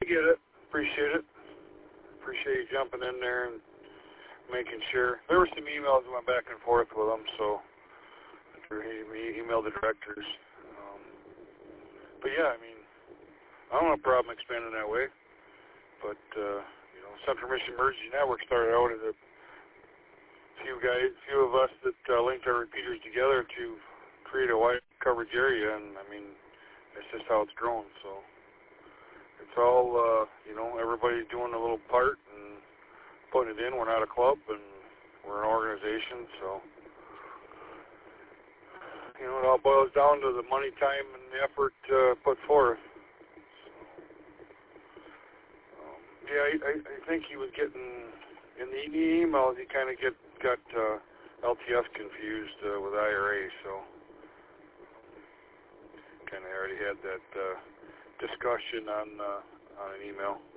get it. Appreciate it. Appreciate you jumping in there and making sure. There were some emails that went back and forth with them, so he emailed the directors. But yeah, I mean, I don't have a problem expanding that way. But, Central Michigan Emergency Network started out as a few of us that linked our repeaters together to create a wide coverage area, and I mean, that's just how it's grown. So it's all, everybody's doing a little part and putting it in. We're not a club, and we're an organization, so it all boils down to the money, time, and the effort put forth. I think he was getting, in the emails, he kind of got LTF confused with IRA, so kind of already had that discussion on an email.